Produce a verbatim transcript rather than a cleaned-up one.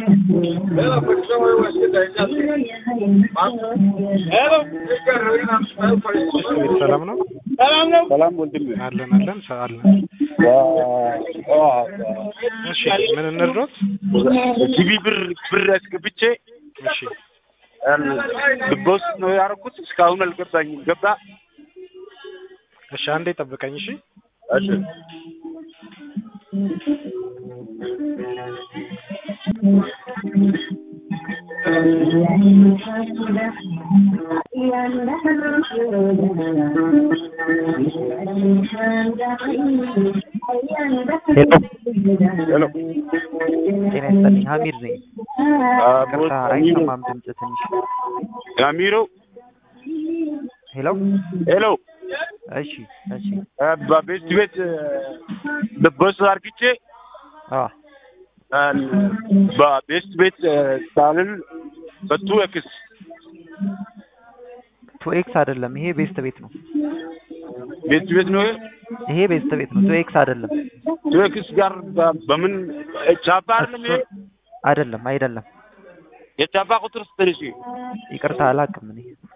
ሰላም ነው ሰላም ነው ሰላም ወንድም አለን አለን ሰላም እሺ ምን እንርዶት ቲቪ ብር ብር አስገብቼ እሺ ድቦስ ነው ያደረኩት እስካሁን አልገባኝም ገባ እሺ አንዴ ጠብቀኝ እሺ እሺ ሄሎ ጤና ይስጥልኝ ሀሚድ ነኝ ከሳ አይሰማም ድምጽ ትንሽ ያሚሮ ሄሎ ሄሎ እሺ እሺ በቤት ቤት ድቦስ አርግቼ አ በቤት ቤት ሳልን በቱ ኤክስ ቱ ኤክስ አይደለም ይሄ ቤስት ቤት ነው ቤት ቤት ነው ይሄ ቤስት ቤት ነው ቱ ኤክስ አይደለም ቱ ኤክስ ጋር በምን ቻፓ አይደለም አይደለም አይደለም የቻፓ ቁጥር ስትልሽ ይቅርታ አላውቅም እኔ